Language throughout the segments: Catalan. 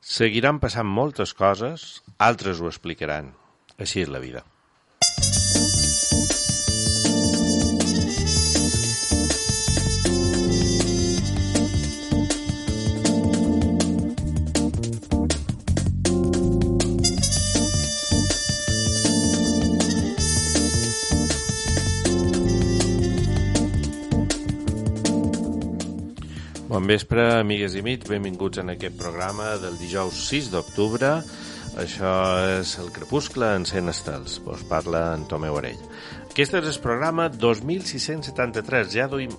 Seguiran passant moltes coses, altres ho explicaran. Així és la vida. Bon vespre, amigues i amics, benvinguts en aquest programa del dijous 6 d'octubre. Això és el Crepuscle en 100 estels. Vos parla en Tomeu Arell. Aquest és el programa 2673. Ja duim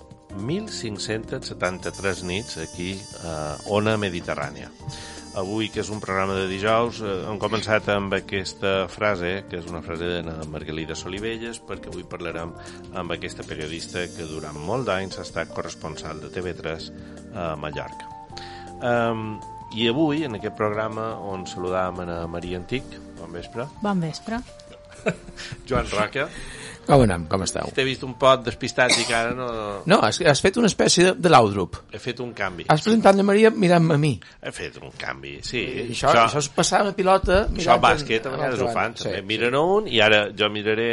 1573 nits aquí a Ona Mediterrània. Avui, que és un programa de dijous, hem començat amb aquesta frase, que és una frase de Margalida Solivelles, perquè avui parlarem amb aquesta periodista que durant molt d'anys ha estat corresponsal de TV3 a Mallorca. I avui, en aquest programa, on saludàvem a Maria Antic, bon vespre. Bon vespre. Joan Roca. Com anem? Com esteu? T'he vist un pot despistat i que ara no... No, has fet una espècie de l'Audrup. He fet un canvi. Has presentat la Maria mirant-me a mi. He fet un canvi, sí. I això és passar la pilota... Això al bàsquet, a vegades ho fan. Sí, miren a un i ara jo miraré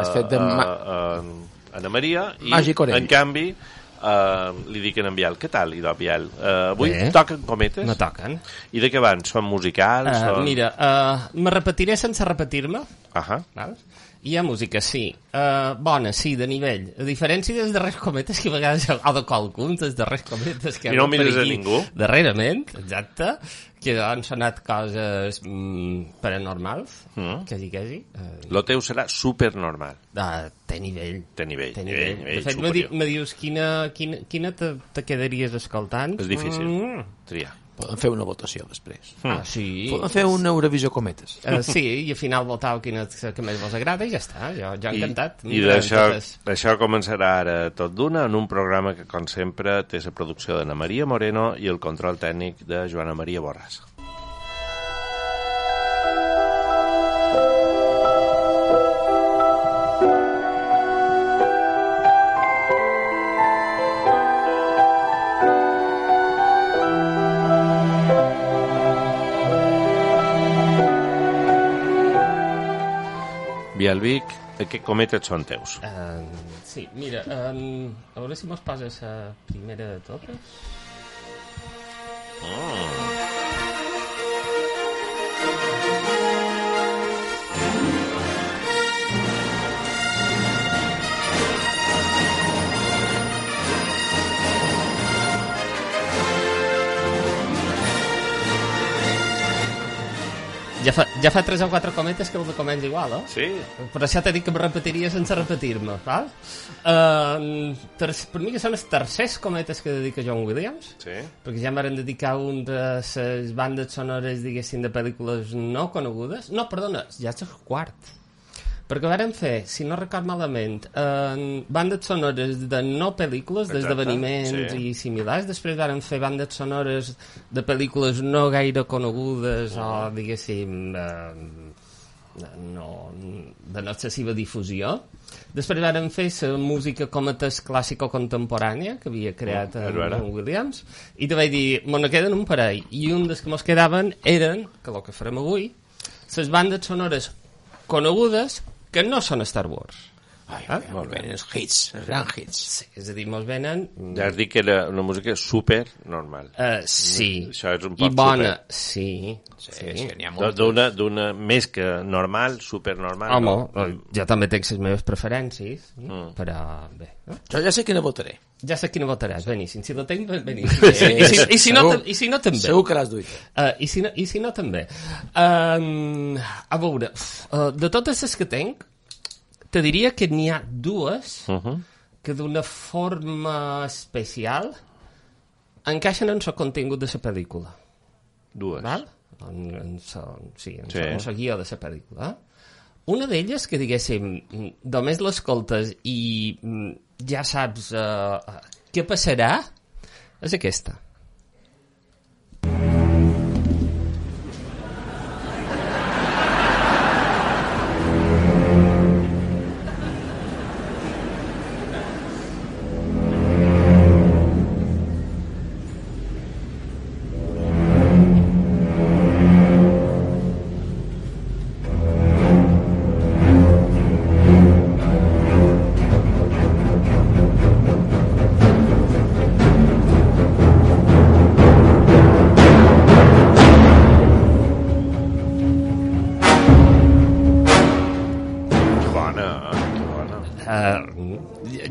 Ana Maria i, en canvi, li dic en Biel. Què tal, idò, Biel? Avui toquen cometes? No toquen. I de què van? Són musicals? Mira, me repetiré sense repetir-me. Val? Hi ha música, sí. Bona, sí, de nivell. A diferència dels darrers cometes, que a vegades ha de qualcun, dels darrers cometes que i no mires a ningú. Darrerament, exacte, que han sonat coses paranormals, quasi. Lo teu serà supernormal. Té nivell. Té nivell. De fet, me dius quina te quedaries escoltant? És difícil. Triar. Podem fer una votació després. Sí. Podem fer una Eurovisió Cometes. Sí, i al final votau quina que més vos agrada i ja està, jo encantat. I d'això començarà ara tot d'una en un programa que, com sempre, té la producció d'Anna Maria Moreno i el control tècnic de Joana Maria Borràs. Bielvic, què cometes són teus? Sí, mira, a veure si mos poses la primera de totes. Ja fa 3 o 4 cometes que el documents igual, eh? Sí. Per això t'he dit que em repetiria sense repetir-me, val? Per mi que són els tercers cometes que dedica John Williams, sí. Perquè ja m'han dedicar un de les bandes sonores, diguéssim, de pel·lícules no conegudes. No, perdona, ja és el quart. Perquè vàrem fer, si no record malament, bandes sonores de no pel·lícules, d'esdeveniments i similars. Després vàrem fer bandes sonores de pel·lícules no gaire conegudes o, diguéssim, de no excessiva difusió. Després vàrem fer la música com a test clàssico-contemporània que havia creat John Williams. I te vaig dir, me'n queden un parell. I un dels que mos quedaven eren, que el que farem avui, les bandes sonores conegudes que no són Star Wars. Molt bé, els hits, els grans hits. Sí, és a dir, mos venen... Ja has dit que era una música super normal. Sí. Això és un poc i bona, super. Sí. N'hi ha moltes. D'una més que normal, super normal. Home, jo també tenc les meves preferències, però bé. Jo ja sé quina votaré. Ja sé quina votaràs, beníssim. Si la tenc, beníssim. I si no, també. Segur que l'has duit. I si no, també. A veure, de totes les que tenc, te diria que n'hi ha dues que d'una forma especial encaixen en el contingut de la pel·lícula. Dues. Val? En la guia de la pel·lícula. Una d'elles que, diguéssim, només l'escoltes i ja saps què passarà, és aquesta.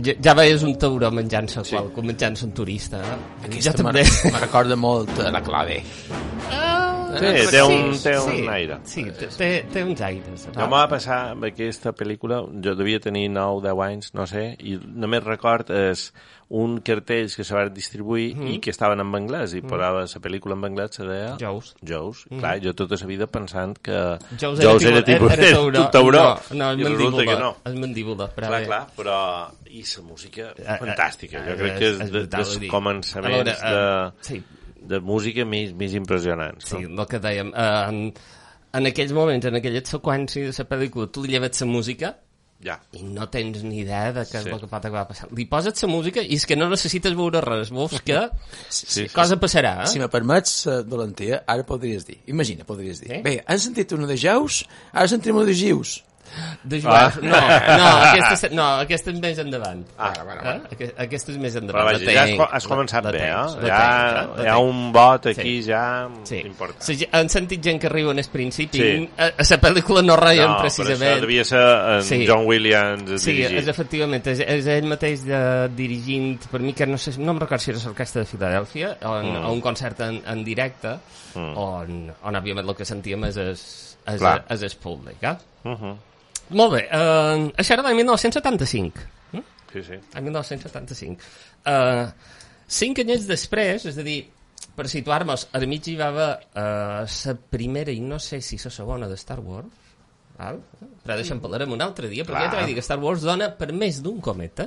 ja veies un tauró menjant-se menjant-se un turista. Aquesta jo també. me recorda molt la clave. Té un aire. Sí, té uns aires. Jo m'ho va passar amb aquesta pel·lícula, jo devia tenir 9-10 anys, no sé, i només record és un cartell que se va distribuir i que estaven en anglès, i posava la pel·lícula en anglès, se deia... Jaws. Clar, jo tota la vida pensant que Jaws era tipus tauró. No, és mandíbula. No. És mandíbula. Clar, però... I la música fantàstica. Jo crec que és dels començaments de música més impressionants. Sí, el que dèiem. En aquells moments, en aquella seqüència de la pel·lícula, tu li lleves la música i no tens ni idea de què és el que pot acabar passant. Li poses la música i és que no necessites veure res. Veus que cosa passarà. Si me permets, Valentia, ara podries dir. Imagina, podries dir. Bé, han sentit una de Jaus, ara sentim una de Gius. De Joan. No, aquesta és més endavant. Aquesta és més endavant. Però vaja, ja has començat bé, eh? Hi ha un bot aquí ja important. Han sentit gent que riu en el principi. A la pel·lícula no reien precisament. No, però això devia ser John Williams dirigint. Sí, efectivament, és ell mateix dirigint, per mi que no em recordo si era l'Orquestra de Filadèlfia, o un concert en directe, on òbviament el que sentíem és el públic, Molt bé, això era l'any 1975. Sí. L'any 1975. 5 anys després, és a dir, per situar-nos, a mig hi va haver la primera, i no sé si la segona, de Star Wars, però d'això en parlarem un altre dia, perquè ja t'ho vaig dir que Star Wars dona per més d'un cometa.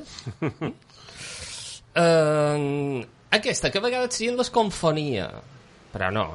Aquesta, que a vegades sí les confonia, però no,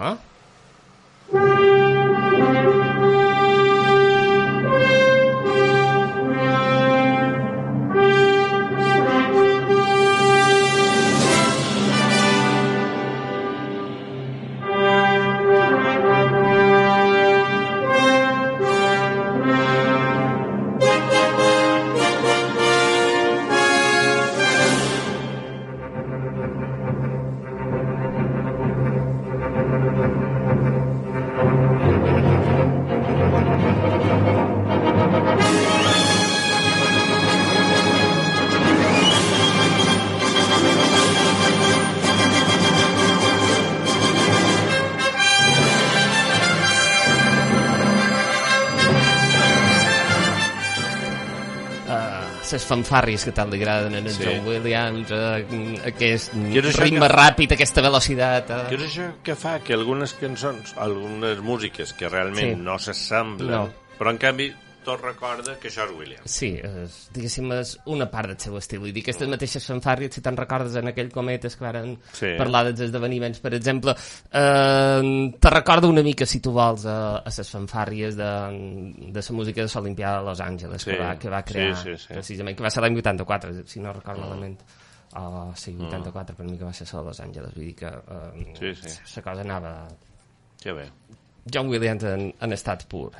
les fanfàrries que tant li agraden a John Williams, aquest ritme ràpid, aquesta velocitat. Què és això que fa que algunes cançons, algunes músiques que realment no s'assemblen, però en canvi tot recorda que això és Williams? Sí, diguéssim, és una part del seu estil. I dir, aquestes mateixes fanfàries, si te'n recordes en aquell Cometes que varen parlar dels esdeveniments, per exemple, te recorda una mica, si tu vols, a les fanfàries de la música de l'Olimpiada de Los Angeles, que va crear, precisament, que va ser l'any 84, si no recordo malament. Sí, 84 per mi que va ser a Los Angeles, vull dir que la cosa anava... Que bé. John Williams en estat pur,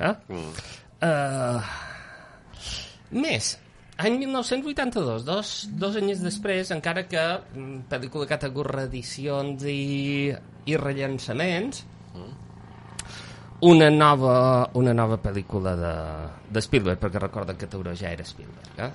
més, any 1982, dos anys després, encara que pel·lícula que ha tingut reedicions i rellançaments, una nova pel·lícula de Spielberg, perquè recorda que Tauró ja era Spielberg,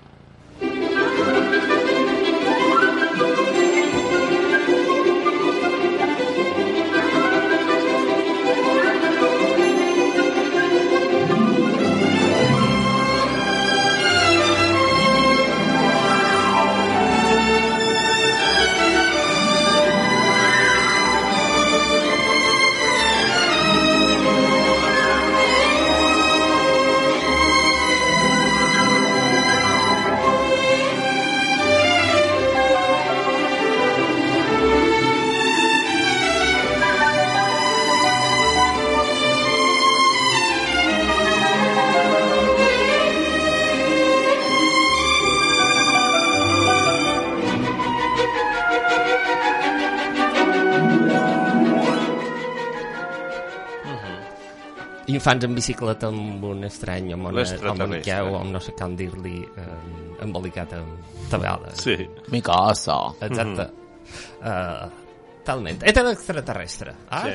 Infants en bicicleta amb un estrany, amb una quiau, amb no sé com dir-li, embolicat amb tabades. Sí. Mi casa. Exacte. Talment. És extraterrestre.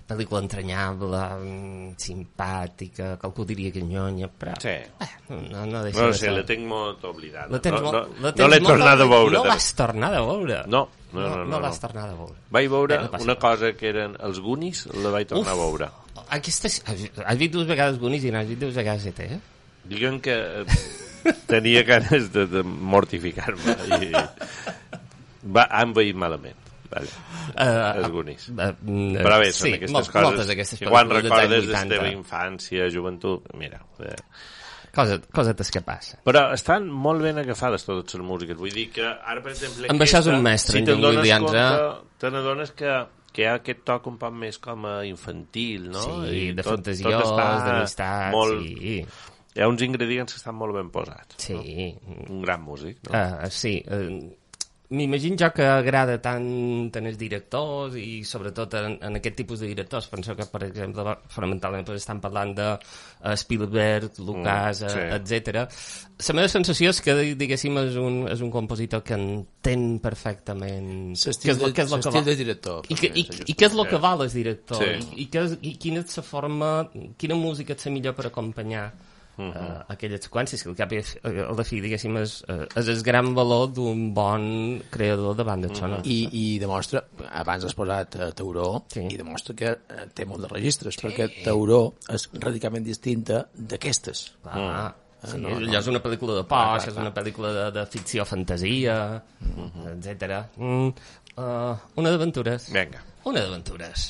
pel·lícula entranyable, simpàtica, que algú diria que nyonya, però... Sí. No deixa de ser. La tenc molt oblidada. No l'he tornat a veure. No l'has tornat a veure? No l'has tornat a veure. Vaig veure una cosa que eren els Goonies, la vaig tornar a veure. Has vist 2 vegades Goonies i n'has vist 2 vegades ET, eh? Diguem que tenia ganes de mortificar-me i han veït malament. Vale. Els Goonies. Però bé, són aquestes coses que quan recordes de la teva infància, joventut, mira... Cosetes que passen. Però estan molt ben agafades totes les músiques. Vull dir que ara, per exemple... Amb això és un mestre, en John Williams. Te n'adones que hi ha aquest toc un poc més com a infantil, no? Sí, de fantasiós, d'amistat, molt... sí. Hi ha uns ingredients que estan molt ben posats. Sí. No? Un gran músic, no? Sí. M'imagino jo que agrada tant els directors i sobretot en aquest tipus de directors. Penso que, per exemple, fonamentalment estan parlant de Spielberg, Lucas, etc. La meva sensació és que, diguéssim, és un compositor que entén perfectament l'estil de director. I què és el que val el director. I quina és la forma, quina música és la millor per acompanyar aquelles seqüències, que al cap i a la fi, diguéssim, és el gran valor d'un bon creador de bandes sonores. I demostra, abans has posat Tauró, i demostra que té molt de registres, perquè Tauró és radicalment distinta d'aquestes. Allò és una pel·lícula de por, és una pel·lícula de ficció, fantasia, etc. Una d'aventures. Vinga. Una d'aventures.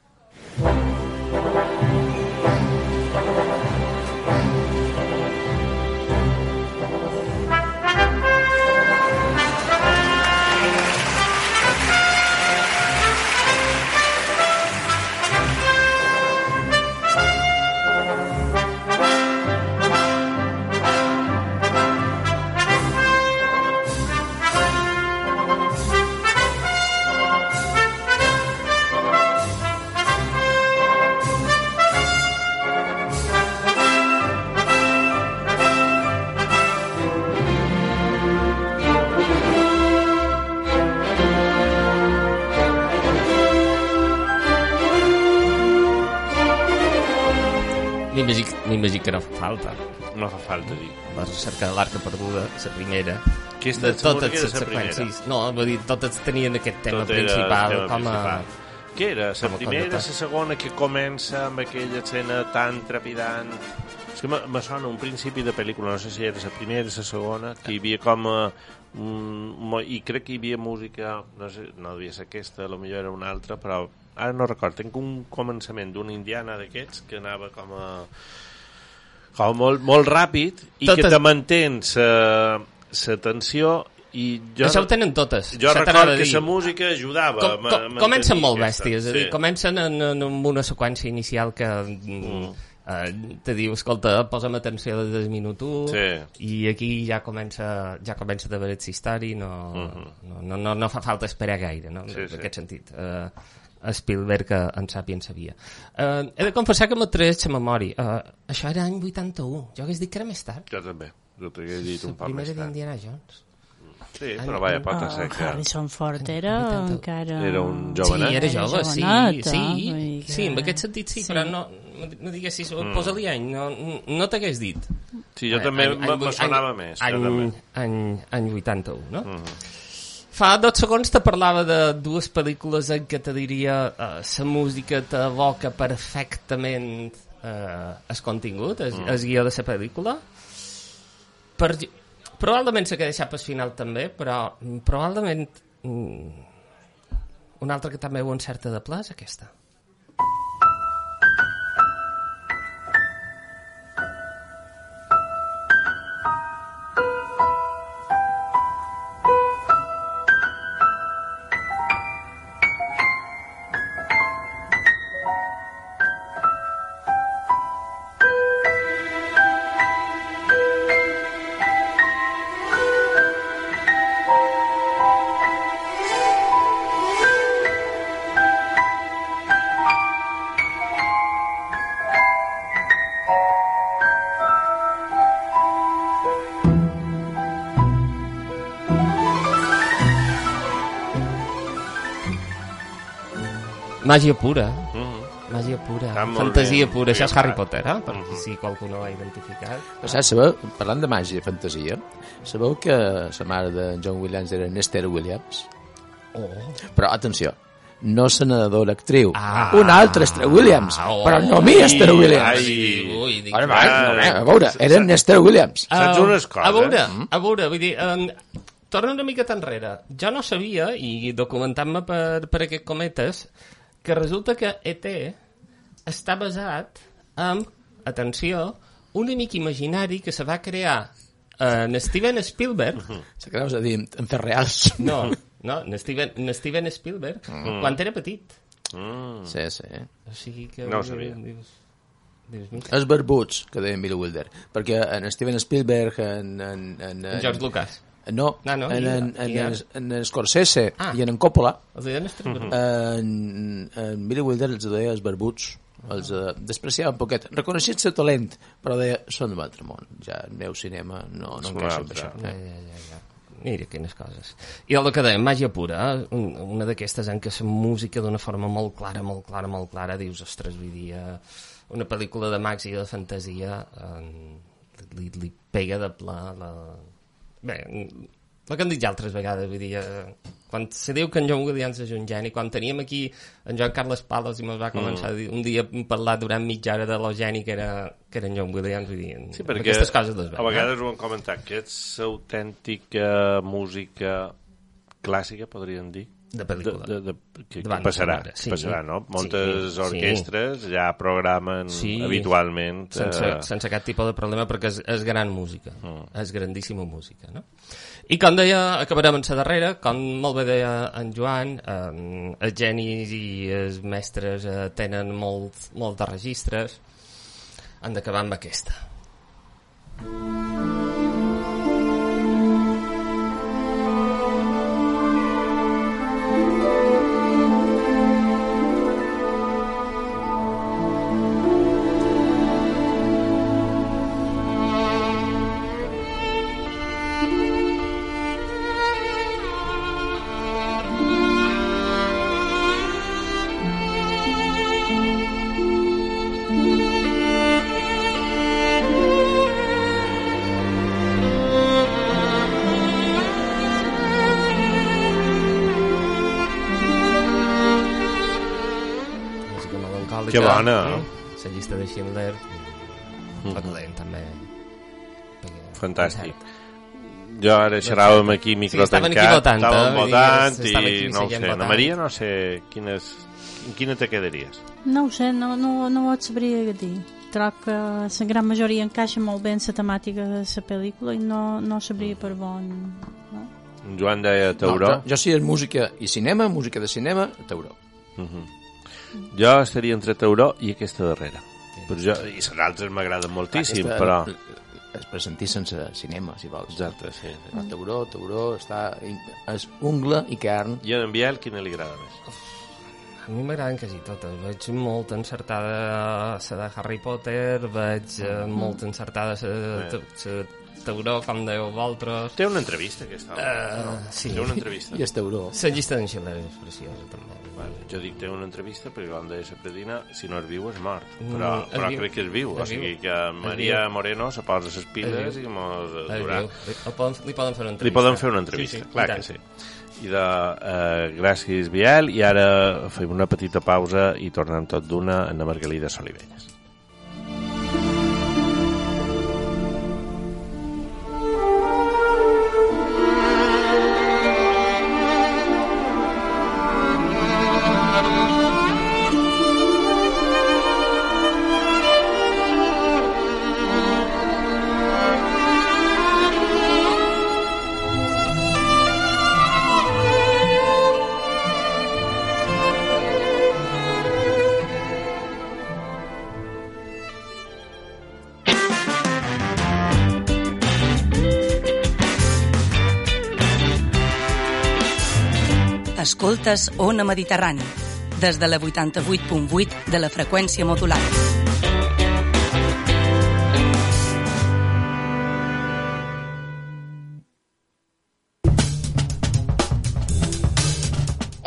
M'imagino que no fa falta. No fa falta dir. La recerca de l'Arca Perduda, la primera. De totes les seqüències. No, vull dir, totes tenien aquest tema principal com a... Què era? La primera, la segona, que comença amb aquella escena tan trepidant... És que me sona un principi de pel·lícula, no sé si era la primera o la segona, que hi havia com a... I crec que hi havia música, no sé, no devia ser aquesta, potser era una altra, però ara no recordo. Tinc un començament d'una indiana d'aquests que anava com molt ràpid i que te mantens la tensió i jo... Això ho tenen totes. Jo recordo que la música ajudava a comencen molt bèsties, és a dir, comencen amb una seqüència inicial que te diu, escolta, posa'm atenció des del minut 1 i aquí ja comença de veure la història, no fa falta esperar gaire, no? En aquest sentit. Spielberg en sàpia en sabia. He de confessar que m'ha tret la memòria. Això era any 81. Jo hagués dit que era més tard. Jo també. Jo t'hagués dit un poc més tard. Primera d'Indiana Jones. Sí, però vaja, pot ser que... Harrison Ford era encara... Era un jovenet. Sí, era jove, sí, en aquest sentit sí, però no diguessis, posa-li any, no t'hagués dit. Sí, jo també me sonava més. Any 81, no? Fa 2 segons te parlava de 2 pel·lícules en què te diria la música t'evoca perfectament el contingut, el guió de la pel·lícula. Probablement s'ha deixat pel final també, però probablement una altra que també ho encerta de ple és aquesta. Màgia pura. Màgia pura, Està molt fantasia ben pura. Això és Harry agafat. Potter, per si qualcú no ho ha identificat. Sabeu, parlant de màgia i fantasia, sabeu que la mare de John Williams era Esther Williams? Però, atenció, no la nedadora actriu. Una altra Esther Williams, però no mi Esther Williams. A veure, era Esther Williams. Saps unes coses? A veure, vull dir... torna una miqueta enrere. Jo no sabia, i documentant-me per aquest cometes, que resulta que E.T. està basat en, atenció, un amic imaginari que se va crear en Steven Spielberg. Se creus a dir en fer reals. No, en Steven Spielberg, quan era petit. Sí. O sigui que... No ho sabia. Els barbuts, que deia Billy Wilder. Perquè en Steven Spielberg, en George Lucas. No, en Scorsese i en Coppola, en Billy Wilder els deia els barbuts, els despreciava un poquet, reconeixien el talent, però deia, són d'un altre món, ja el meu cinema no encaixo amb això. Mira, quines coses. I el que dèiem, màgia pura, una d'aquestes en què la música d'una forma molt clara, dius, ostres, vull dir, una pel·lícula de màgia i de fantasia li pega de pla Bé, el que hem dit ja altres vegades, vull dir, quan se diu que en John Williams és un geni, quan teníem aquí en Joan Carles Palos i ens va començar a dir, un dia parlar durant mitja hora de lo geni que era en John Williams, vull dir, sí, perquè aquestes coses les veiem. A vegades ho hem comentat, que és autèntica música clàssica, podríem dir, de pel·lícula. Que passarà, no? Moltes orquestres ja programen habitualment... Sense cap tipus de problema, perquè és gran música. És grandíssima música, no? I com deia, acabarem en la darrera, com molt bé deia en Joan, els genis i els mestres tenen molt de registres. Han d'acabar amb aquesta. Que bona! La llista de Schindler, dolent, també. Fantàstic. Jo ara xerràvem aquí micro tancat, estàvem votant i no ho sé. Ana Maria, no sé, en quina te quedaries? No ho sé, no ho sabria dir. Troc que la gran majoria encaixa molt bé en la temàtica de la pel·lícula i no sabria per bon... No? Joan deia Tauró. Jo si és música i cinema, música de cinema, Tauró. Jo estaria entre Tauró i aquesta darrera. I les altres m'agraden moltíssim, però... Es presentir sense cinema, si vols. Exacte, sí. Tauró, és ungla i carn. I en Biel, quina li agrada més? A mi m'agraden quasi totes. Veig molt encertada la de Harry Potter, veig molt encertada la Tauró, com dèieu vosaltres. Té una entrevista, aquesta home. Sí. Té una entrevista. I és Tauró. La llista d'en Schindler és preciosa, també. Vale. Jo dic, té una entrevista perquè com deia la Predina, si no és viu és mort, però crec que és viu, o sigui que Maria Moreno se posa les piles i mos durà. Li poden fer una entrevista. Li poden fer una entrevista, clar que sí. I gràcies Biel, i ara fem una petita pausa i tornem tot d'una en la Margalida Solivelles. Escoltes Ona Mediterrani, des de la 88.8 de la freqüència modulada.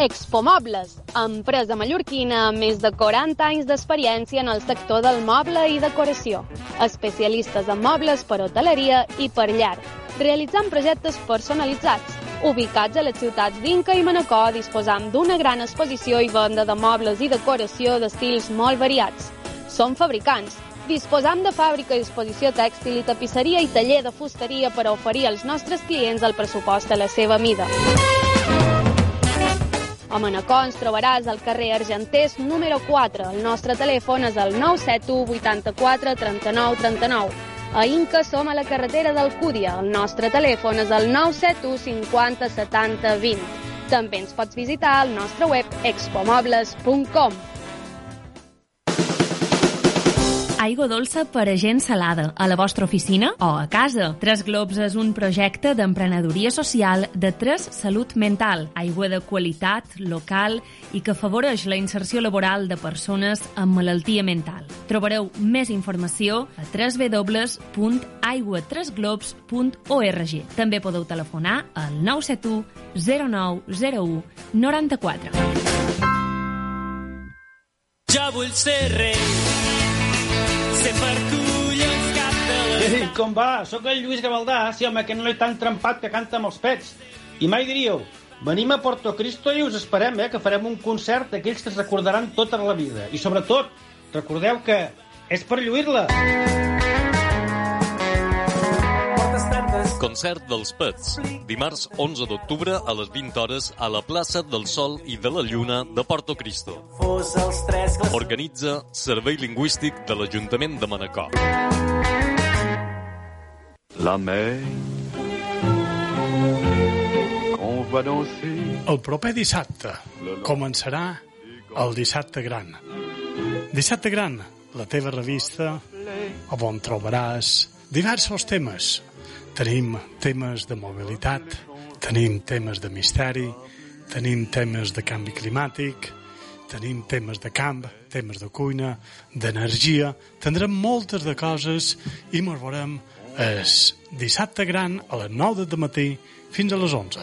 Expomobles, empresa mallorquina amb més de 40 anys d'experiència en el sector del moble i decoració. Especialistes en mobles per hoteleria i per llar, realitzant projectes personalitzats. Ubicats a les ciutats d'Inca i Manacor, disposam d'una gran exposició i venda de mobles i decoració d'estils molt variats. Som fabricants. Disposam de fàbrica i exposició tèxtil i tapisseria i taller de fusteria per a oferir als nostres clients el pressupost a la seva mida. A Manacor ens trobaràs al carrer Argenters número 4. El nostre telèfon és el 971 84 39 39. A Inca som a la carretera d'Alcúdia. El nostre telèfon és el 971 50 70 20. També ens pots visitar al nostre web expomobles.com. Aigua dolça per a gent salada, a la vostra oficina o a casa. Tres Globs és un projecte d'emprenedoria social de Tres Salut Mental, aigua de qualitat, local i que afavoreix la inserció laboral de persones amb malaltia mental. Trobareu més informació a www.aiguatresglobs.org. També podeu telefonar al 971 0901 94. Jo vull ser rei. Ei, com va? Sóc el Lluís Gavaldà, sí, home, que no l'he tan trempat que canta amb els pets. I mai diríeu, venim a Porto Cristo i us esperem, que farem un concert d'aquells que es recordaran tota la vida. I sobretot, recordeu que és per lluir-la. Concert dels Pets, dimarts 11 d'octubre a les 20 hores a la plaça del Sol i de la Lluna de Porto Cristo. Organitza Servei Lingüístic de l'Ajuntament de Manacor. La mer qu'on va danser. El proper dissabte començarà el Dissabte Gran. Dissabte Gran, la teva revista, on trobaràs diversos temes. Tenim temes de mobilitat, tenim temes de misteri, tenim temes de canvi climàtic, tenim temes de camp, temes de cuina, d'energia. Tindrem moltes de coses i ens veurem el dissabte gran a les 9 del matí fins a les 11.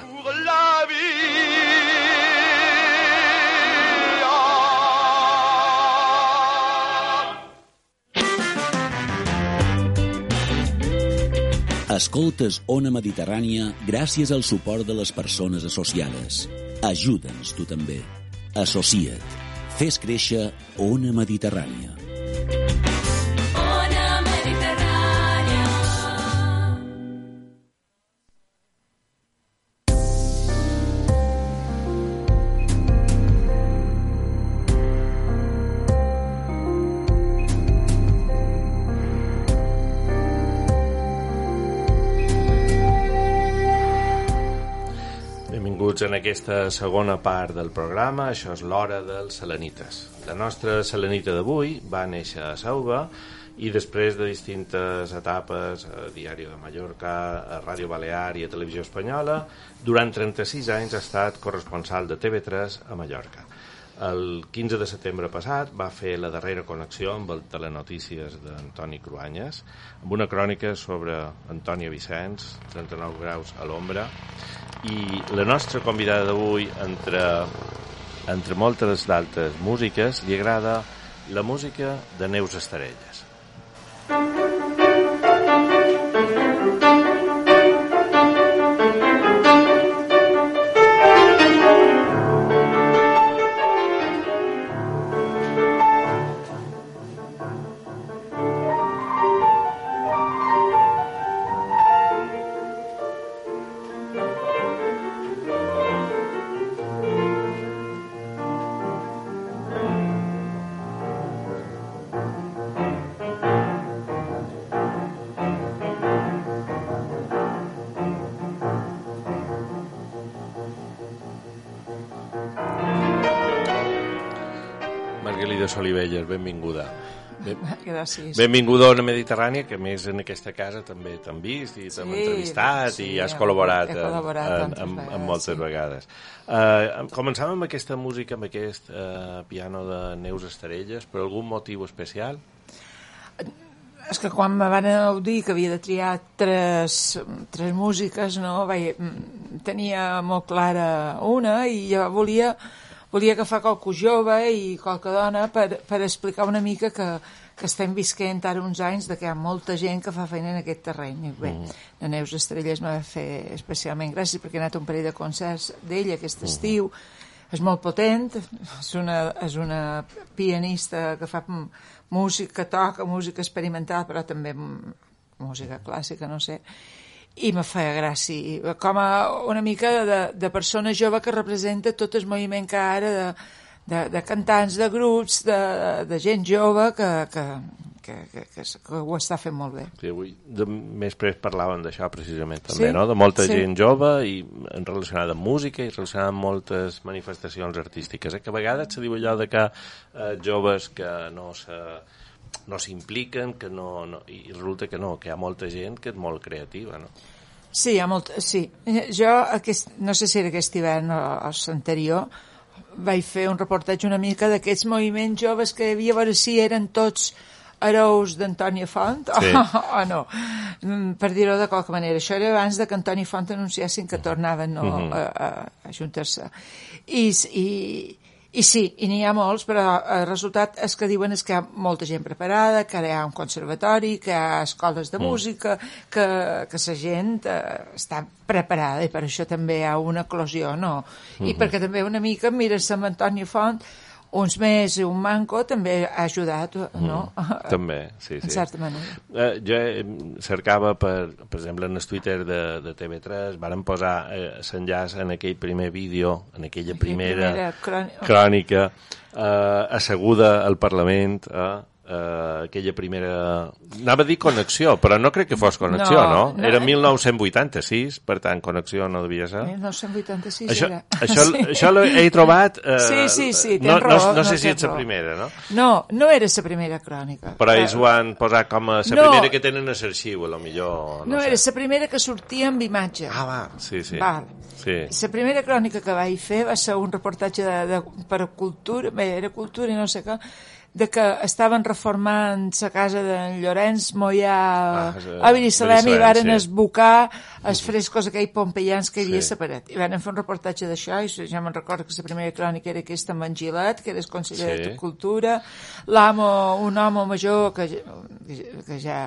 Escoltes Ona Mediterrània gràcies al suport de les persones associades. Ajuda'ns tu també. Associa't. Fes créixer Ona Mediterrània. Ona Mediterrània. Benvinguts en aquesta segona part del programa. Això és l'hora dels selenites. La nostra selenita d'avui va néixer a Sauva i després de distintes etapes a Diari de Mallorca, a Ràdio Balear i a Televisió Espanyola, durant 36 anys ha estat corresponsal de TV3 a Mallorca. El 15 de setembre passat va fer la darrera connexió amb el Telenotícies d'Antoni Cruanyes, amb una crònica sobre Antònia Vicenç, 39 graus a l'ombra, i la nostra convidada d'avui, entre moltes d'altres músiques, li agrada la música de Neus Estarelles. Olivelles, benvinguda. Gràcies. Benvinguda a Ona Mediterrània, que més en aquesta casa també t'han vist i t'hem entrevistat i has col·laborat en moltes vegades. Començàvem amb aquesta música, amb aquest piano de Neus Estarelles, per algun motiu especial? És que quan me van dir que havia de triar tres músiques, no, tenia molt clara una i jo volia agafar qualque jove i qualque dona per explicar una mica que estem visquent ara uns anys que hi ha molta gent que fa feina en aquest terreny. Bé, la Neus Estrelles m'ha fet especialment gràcies perquè he anat a un parell de concerts d'ella aquest estiu. És molt potent, és una pianista que fa música, que toca música experimental, però també música clàssica, no sé, i me feia gràcia, com una mica de persona jove que representa tot el moviment que ara de cantants, de grups, de gent jove que ho està fent molt bé. Sí, avui més pres parlaven d'això precisament també, no? De molta gent jove i relacionada amb música i relacionada amb moltes manifestacions artístiques, que a vegades se diu allò de que joves que no s'impliquen, que no, i resulta que no, que hi ha molta gent que és molt creativa, no? Sí, hi ha molta, sí. Jo, no sé si era aquest hivern o l'anterior, vaig fer un reportatge una mica d'aquests moviments joves que hi havia, a veure si eren tots hereus d'Antònia Font o no, per dir-ho de qualque manera. Això era abans que Antònia Font anunciessin que tornaven a juntar-se. I sí, i n'hi ha molts, però el resultat és que diuen que hi ha molta gent preparada, que ara hi ha un conservatori, que hi ha escoles de música, que la gent està preparada i per això també hi ha una eclosió, no? I perquè també una mica mires amb Antònia Font, uns més i un manco també ha ajudat, no? També, sí. En certa manera. Jo cercava, per exemple, en el Twitter de TV3, varen posar l'enllaç en aquell primer vídeo, en aquella primera crònica, asseguda al Parlament, aquella primera... Anava a dir connexió, però no crec que fos connexió, no? Era 1986, per tant, connexió no devia ser. 1986 era. Això l'he trobat... Sí, tens raó. No sé si és la primera, no? No era la primera crònica. Però ells ho han posat com a la primera que tenen a l'arxiu, a lo millor... No, era la primera que sortia amb imatge. Ah, va, sí. La primera crònica que vaig fer va ser un reportatge per a cultura, era cultura i no sé què, de que estaven reformant la casa d'en Llorenç Moyà a Binissalem i varen esbocar els frescos aquells pompeians que hi havia separat. I van fer un reportatge d'això i ja me'n recordo que la primera crònica era aquesta amb en Gilet, que era el conseller de Cultura, un home major que ja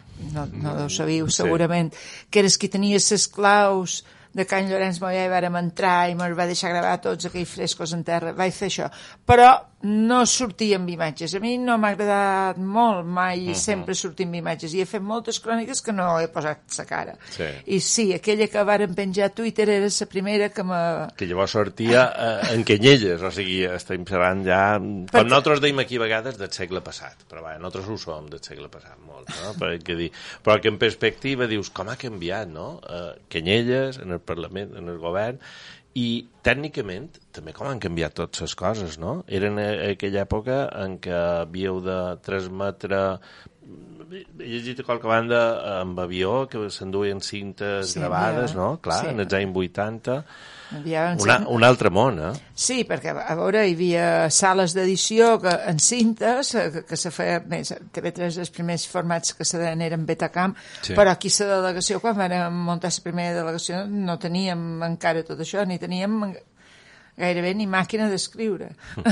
no ho sabíeu segurament, que era el que tenia les claus de Can Llorenç Moyà i vàrem entrar i me'ls va deixar gravar tots aquells frescos en terra. Vaig fer això. Però no sortia amb imatges. A mi no m'ha agradat molt mai sempre sortir amb imatges. I he fet moltes cròniques que no he posat la cara. I sí, aquella que vàrem penjar a Twitter era la primera que llavors sortia en Canyelles, o sigui, estem parlant ja... Com nosaltres deim aquí a vegades del segle passat, però nosaltres ho som del segle passat molt, no? Però que en perspectiva dius, com ha canviat, no? Canyelles, en el Parlament, en el govern, i tècnicament també com han canviat totes les coses, no? Era en aquella època en què havíeu de transmetre... He llegit a qualque banda amb avió que s'enduien cintes gravades, no? Clar, en els anys 80... Un altre món, eh? Sí, perquè a veure, hi havia sales d'edició en cintes, que se feia més, TV3 els primers formats que se deien eren Betacam, però aquí la delegació, quan vam muntar la primera delegació, no teníem encara tot això, ni teníem gairebé ni màquina d'escriure.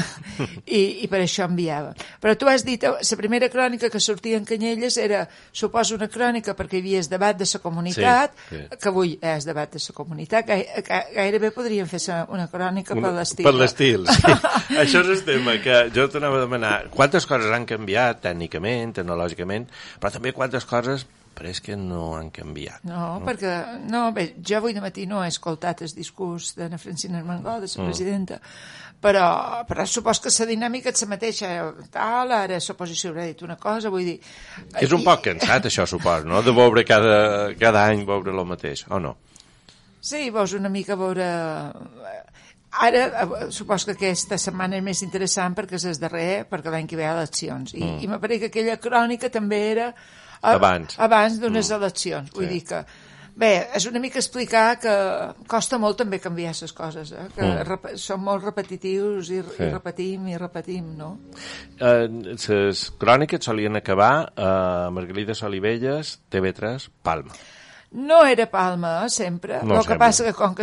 I per això enviava. Però tu has dit, la primera crònica que sortia en Canyelles era, suposo, una crònica perquè hi havia el debat de la comunitat, que avui és debat de la comunitat, gairebé podríem fer una crònica per l'estil. Per l'estil, sí. Això és el tema, que jo t'anava a demanar quantes coses han canviat tècnicament, tecnològicament, però també quantes coses pareix que no han canviat. Perquè bé, jo avui de matí no he escoltat el discurs d'Anna Francina Armengol, de la presidenta, però supos que la dinàmica és la mateixa, ara l'oposició haurà dit una cosa, vull dir... És un poc cansat, això, supos, no?, de veure cada any veure el mateix, o no? Sí, veus una mica veure... Ara, supos que aquesta setmana és més interessant perquè és el darrer, perquè l'any que ve hi ha eleccions, i m'apareix que aquella crònica també era abans d'unes eleccions, vull dir que Bé, és una mica explicar que costa molt també canviar les coses, que són molt repetitius i repetim, no? Les cròniques solien acabar a Margalida Solivelles, TV3, Palma. No era Palma, sempre. El que passa que com que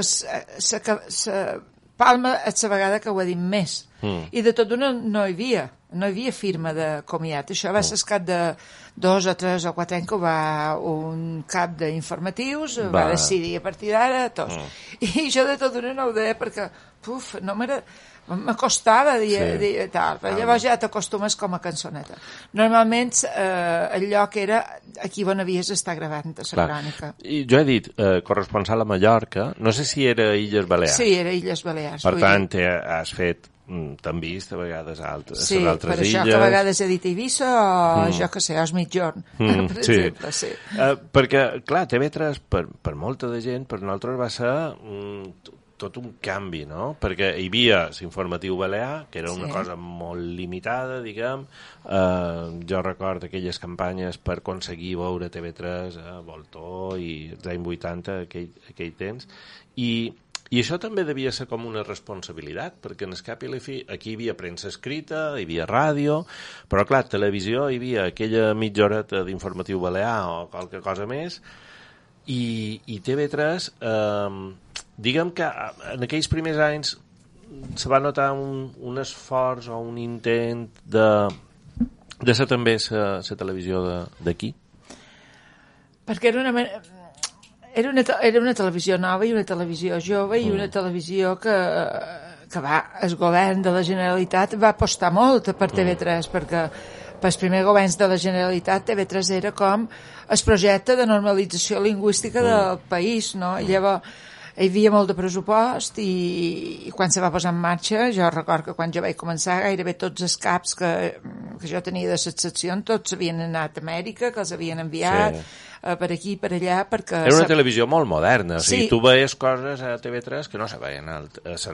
Palma és la vegada que ho ha dit més. I de tot d'una no hi havia firma de comiat. Això va ser cap de 2 o 3 o 4 anys que va un cap d'informatius, va decidir a partir d'ara tots. I jo de tot d'una no ho deia perquè, no m'acostava dir tal, però llavors ja t'acostumes com a cançoneta. Normalment el lloc era aquí on havies d'estar gravant la crònica. I jo he dit corresponsal a Mallorca, no sé si era Illes Balears. Sí, era Illes Balears. Per tant, has fet, t'han vist a vegades altres illes. Sí, per això que a vegades he dit Eivissa o jo que sé, Osmitjorn, per exemple. Sí. Perquè, clar, TV3 per molta de gent, per nosaltres va ser tot un canvi, no? Perquè hi havia l'informatiu balear, que era una cosa molt limitada, diguem. Jo recordo aquelles campanyes per aconseguir veure TV3 a Voltor i als anys 80, aquell temps, i això també devia ser com una responsabilitat, perquè en el cap i la fi aquí hi havia premsa escrita, hi havia ràdio, però clar, televisió hi havia aquella mitja horeta d'informatiu balear o qualque cosa més, i TV3... diguem que en aquells primers anys se va notar un esforç o un intent de ser també la televisió d'aquí. Perquè era una televisió nova i una televisió jove i una televisió que el govern de la Generalitat va apostar molt per TV3 perquè pels primers governs de la Generalitat TV3 era com el projecte de normalització lingüística del país, no? I llavors hi havia molt de pressupost i quan se va posar en marxa, jo recordo que quan jo vaig començar gairebé tots els caps que jo tenia de les seccions, tots havien anat a Amèrica, que els havien enviat per aquí, per allà, perquè... Era una televisió molt moderna, o sigui, tu veies coses a TV3 que no se veien a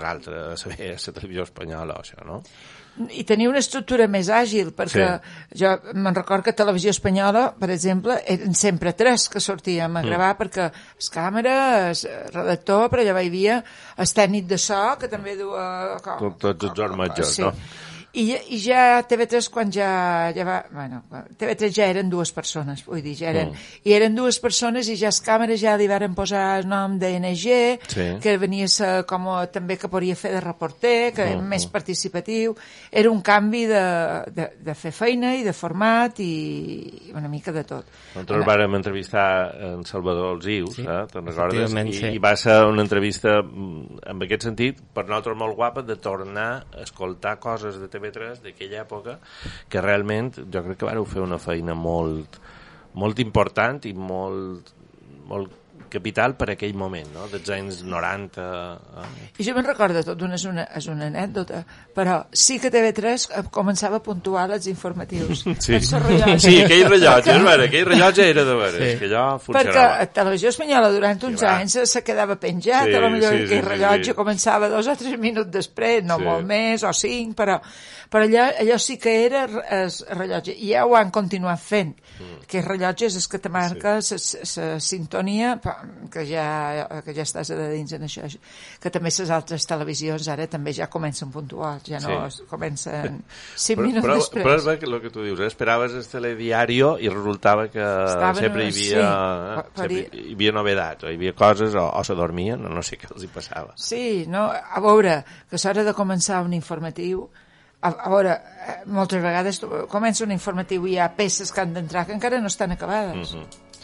la televisió espanyola, això, no? I tenia una estructura més àgil, perquè jo me'n recordo que a Televisió Espanyola, per exemple, eren sempre 3 que sortíem a gravar, perquè el càmera, el redactor, però llavors hi havia el tècnic de so, que també du... Tots els armatges, no? I ja TV3 quan ja va... Bueno, TV3 ja eren 2 persones, vull dir, ja eren... I eren 2 persones i ja els càmeres ja li varen posar el nom d'NG, que venia com també que podria fer de reporter, que era més participatiu. Era un canvi de fer feina i de format i una mica de tot. Nosaltres vàrem entrevistar en Salvador Alzius, te'n recordes? I va ser una entrevista, en aquest sentit, per nosaltres molt guapa, de tornar a escoltar coses de TV3 d'aquella època, que realment jo crec que vareu fer una feina molt, molt important i molt capital per aquell moment, no? Dels anys 90. I jo me'n recordo tot, és una anècdota, però sí que TV3 començava a puntuar els informatius. Sí, aquell rellotge era de veres, que allò funcionava. Perquè a Televisió Espanyola durant uns anys se quedava penjat, potser aquell rellotge començava 2 o 3 minuts després, no molt més, o 5, però allò sí que era el rellotge, i ja ho han continuat fent. Aquest rellotge és el que te marca la sintonia, que ja estàs a dins en això, que també les altres televisions ara també ja comencen puntuals, ja no comencen 5 minuts després. Però és el que tu dius, esperaves el telediario i resultava que sempre hi havia novedats, o hi havia coses, o se dormien, no sé què els hi passava. Sí, no? A veure, que a l'hora de començar un informatiu, a veure, moltes vegades comença un informatiu i hi ha peces que han d'entrar que encara no estan acabades.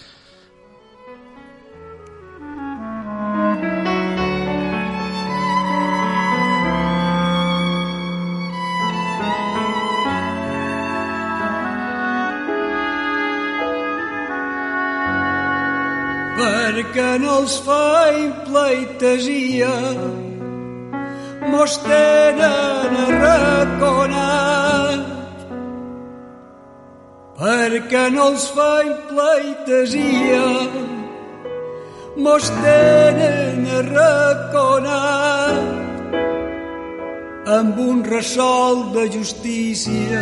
Perquè no els feim pleitesia, mos tenen arraconat. Perquè no els feim pleitesia, mos tenen arraconat. Amb un ressol de justícia,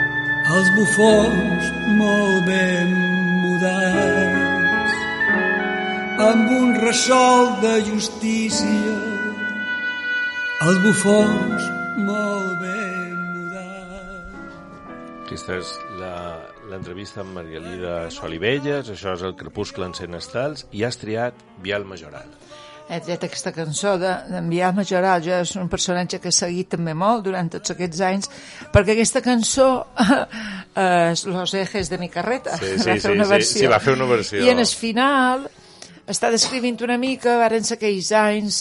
els bufons molt ben mudats. amb un ressol de justícia, els bufons molt ben mudats. Aquesta és l'entrevista amb Margalida Solivelles, això és El crepuscle encén estels, i has triat Biel Majoral. He tret aquesta cançó d'en Biel Majoral. Jo és un personatge que he seguit també molt durant tots aquests anys, perquè aquesta cançó és Los ejes de mi carreta. Sí, va fer una versió. I en el final està descrivint una mica, varen ser aquells anys,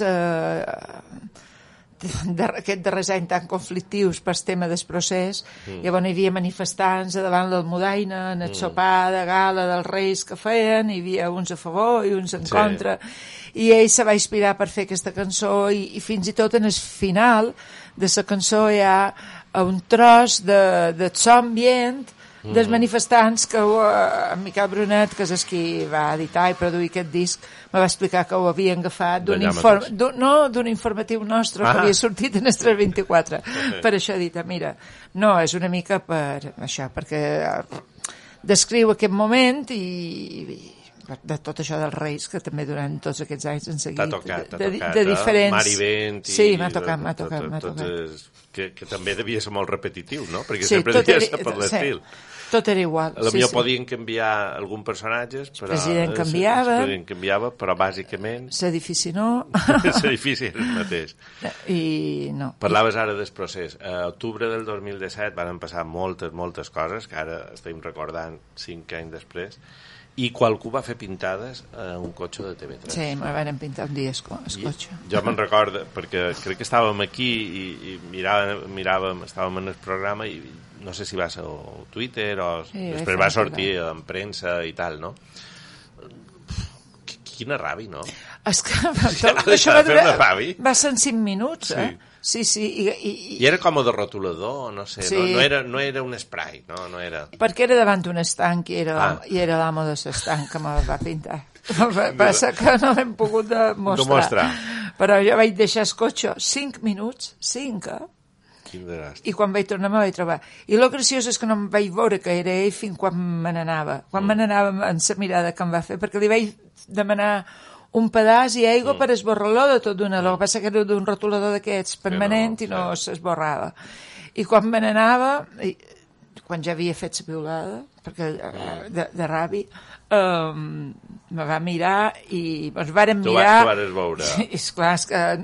aquest darrers anys tan conflictius per tema del procés, llavors hi havia manifestants davant l'Almudaina, en el sopar de gala dels Reis que feien, hi havia uns a favor i uns en contra, i ell se va inspirar per fer aquesta cançó, i fins i tot en el final de la cançó hi ha un tros de so ambient dels manifestants que en Miquel Brunet, que és qui va editar i produir aquest disc, me va explicar que ho havien agafat d'un informatiu nostre que havia sortit en el 324. Per això he dit, mira, no, és una mica per això, perquè descriu aquest moment i de tot això dels Reis, que també durant tots aquests anys han seguit. T'ha tocat, de diferents... Mar i vent. Sí, m'ha tocat. Que també devia ser molt repetitiu, no? Perquè sempre devia ser per l'estil. Tot era igual. Potser podien canviar algun personatge, però... El president canviava, però bàsicament... L'edifici no. L'edifici era el mateix. I no. Parlaves ara del procés. A octubre del 2017 van passar moltes coses, que ara estem recordant 5 anys després, i qualcú va fer pintades a un cotxe de TV3. Sí, me van pintar un dia el cotxe. Jo me'n recordo, perquè crec que estàvem aquí i miràvem, estàvem en el programa i no sé si va ser a Twitter o després va sortir en premsa i tal, no? Quina ràbia, no? És que això va ser en 5 minuts, eh? Sí. I era com de rotulador, no sé, no era un spray, no era... Perquè era davant d'un estanc i era l'amo de l'estanc que me va pintar. Passa que no l'hem pogut mostrar. Però jo vaig deixar el cotxe 5 minuts, 5, i quan vaig tornar me vaig trobar. I el graciós és que no em vaig veure que era ell fins quan me n'anava. Quan me n'anava en la mirada que em va fer, perquè li vaig demanar un pedaç i aigua per esborrar-lo de tot d'una. El que passa que era d'un rotulador d'aquests permanent i no s'esborrava. I quan me n'anava, quan ja havia fet la piulada, perquè de ràbia, me va mirar i ens vàrem mirar... Tu vas veure. Esclar, és que...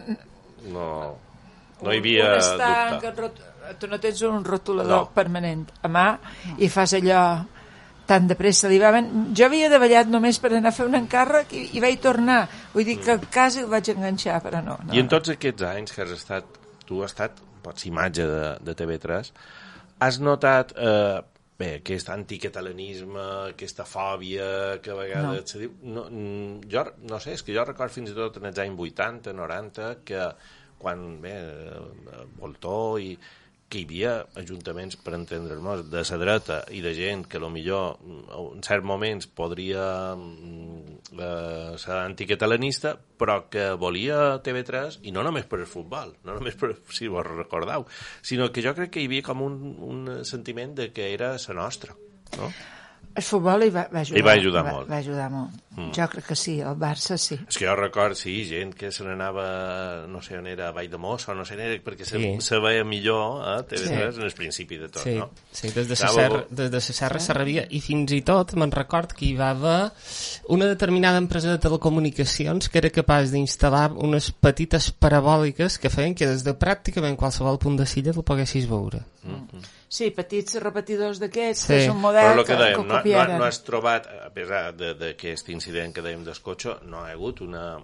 No hi havia dubte. Tu no tens un rotulador permanent a mà i fas allò tan de pressa. Jo havia davallat només per anar a fer un encàrrec i vaig tornar. Vull dir que quasi el vaig enganxar, però no. I en tots aquests anys que tu has estat, pots imatge de TV3, has notat aquest anticatalanisme, aquesta fòbia que a vegades se diu... Jo no sé, és que jo recordo fins i tot en els anys 80, 90, que quan Voltó i que hi havia ajuntaments, per entendre'ns, de la dreta i de gent que millor en certs moments podria ser anticatalanista, però que volia TV3, i no només per el futbol, no només per, si vos recordeu, sinó que jo crec que hi havia com un sentiment de que era la nostra, no? El futbol hi va ajudar. Hi va ajudar molt. Va ajudar molt. Jo crec que sí, el Barça sí. És que jo recordo, gent que se n'anava, no sé on era, a Valldemossa, no sé on era, perquè se veia millor a TV3 en el principi de tot, no? Sí, des de la Serra s'arribia, i fins i tot me'n record que hi va haver una determinada empresa de telecomunicacions que era capaç d'instal·lar unes petites parabòliques que feien que des de pràcticament qualsevol punt de Silla el poguessis veure. Sí, petits repetidors d'aquests, que és un model que copiaren. No has trobat, a pesar d'aquest incident que dèiem del cotxe, no hi ha hagut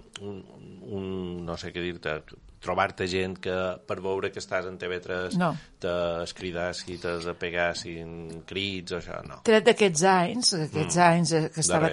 no sé què dir-te, trobar-te gent que per veure que estàs en TV3 t'escridassi, t'apegassin crits o això, no. Tret d'aquests anys que estava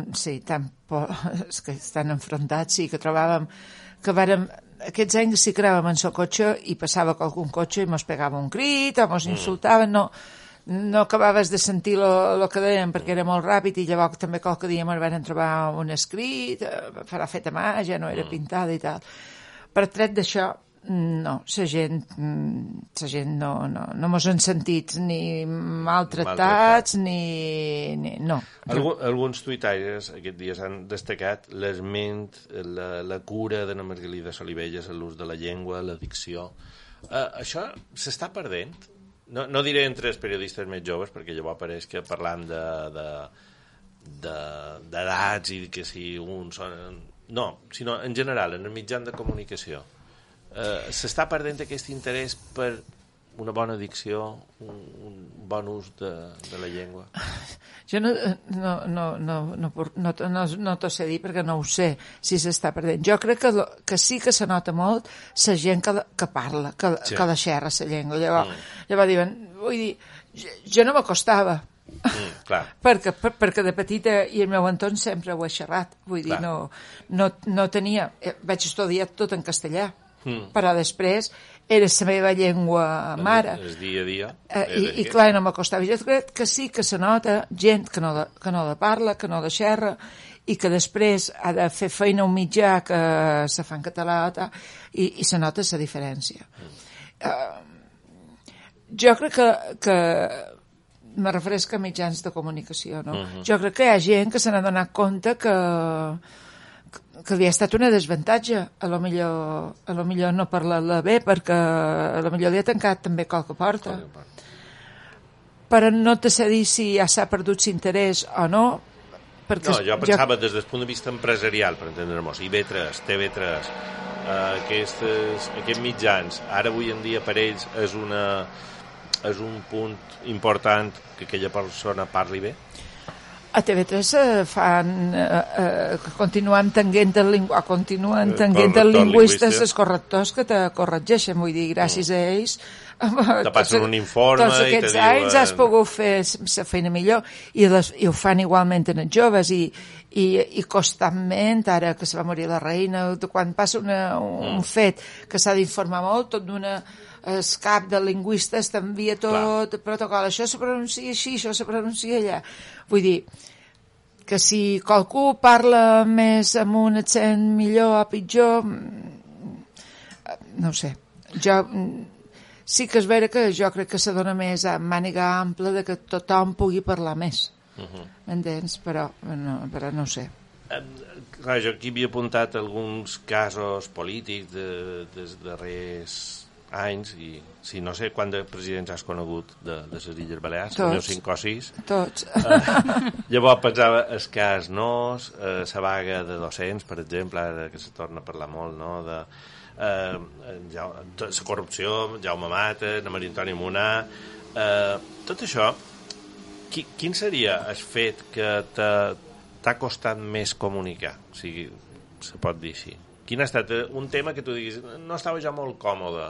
que estan enfrontats, sí, que trobàvem que vàrem... Aquests anys sí que anàvem en el cotxe i passava algun cotxe i mos pegava un crit o mos insultaven, no acabaves de sentir el que dèiem perquè era molt ràpid, i llavors també qualque dia ens van trobar un escrit, farà fet a mà, ja no era pintada i tal. Per tret d'això, no, la gent no mos han sentit ni maltractats ni no. Alguns tuitaires aquests dies han destacat l'esment, la cura d'Anna Margalida Solivelles, l'ús de la llengua, la dicció. Això s'està perdent? No diré entre els periodistes més joves, perquè llavors pareix que parlant d'edats i que si uns són... No, sinó en general, en el mitjan de comunicació. S'està perdent aquest interès per una bona dicció, un bon ús de la llengua? Jo no t'ho sé dir perquè no ho sé si s'està perdent. Jo crec que sí que se nota molt la gent que parla, que la xerra la llengua. Llavors diuen, vull dir, jo no m'acostava. Perquè de petita i el meu entorn sempre ho he xerrat. Vull dir, no tenia... Vaig estudiar tot en castellà. Però després era la meva llengua mare. El dia a dia. I clar, no m'acostava. Jo crec que sí que se nota gent que no la parla, que no la xerra, i que després ha de fer feina un mitjà que se fa en català i se nota la diferència. Jo crec que me refereixo a mitjans de comunicació, no? Jo crec que hi ha gent que se n'ha donat compte que li ha estat una desavantatge. A lo millor no parlar-la bé perquè a lo millor li ha tancat també qualque porta. Però no te sé dir si ja s'ha perdut l'interès o no. No, jo pensava des del punt de vista empresarial, per entendre-nos, IB3, TV3, aquests mitjans, ara avui en dia per ells és un punt important que aquella persona parli bé? A TV3 continuen tenint lingüistes els correctors que te corregeixen, vull dir, gràcies a ells te passen un informe tots aquests anys has pogut fer la feina millor i ho fan igualment en els joves i constantment, ara que se va morir la reina, quan passa un fet que s'ha d'informar molt, tot d'una el cap de lingüistes t'envia tot el protocol, això se pronuncia així, això se pronuncia allà. Vull dir que si qualcú parla més amb un accent millor o pitjor, no ho sé. Sí que és vera que jo crec que se dona més a màniga ampla de que tothom pugui parlar més. Entens? Però no ho sé. Clar, jo aquí havia apuntat alguns casos polítics dels darrers anys i si no sé quant de presidents has conegut de les Illes Balears, tots, 5 o 6 tots. Llavors pensava el cas Nos, la vaga de docents, per exemple, ara que se torna a parlar molt, no? De la corrupció, Jaume Mata, la Maria Antònia Munà, tot això, quin seria el fet que t'ha costat més comunicar, o sigui, se pot dir així? Quin ha estat un tema que tu diguis no estava ja molt còmode